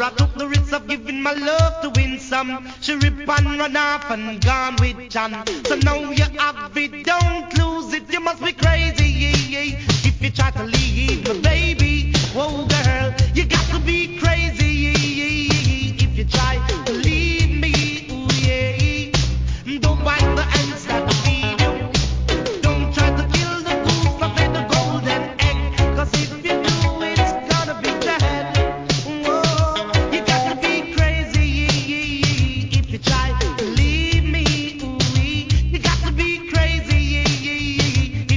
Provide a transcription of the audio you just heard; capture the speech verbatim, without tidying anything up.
I took the risk of giving my love to win some. She rip and run off and gone with John. So now you have it, don't lose it. You must be crazy, yeah, yeah. If you try to leave,